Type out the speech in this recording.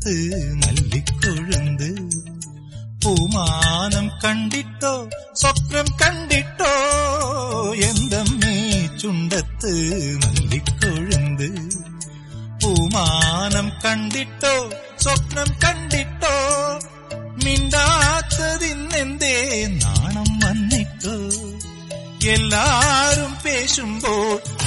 ചുണ്ടത്ത് മല്ലിക്കൊഴുന്ത്. പൂമാനം കണ്ടിട്ടോ സ്വപ്നം കണ്ടിട്ടോ എന്തമ്മേ ചുണ്ടത്ത് മല്ലിക്കൊഴുന്ത്. പൂമാനം കണ്ടിട്ടോ സ്വപ്നം കണ്ടിട്ടോ മിണ്ടാത്തതിന്നെന്തേ നാണം വന്നിട്ടോ. എല്ലാരും പേശുമ്പോൾ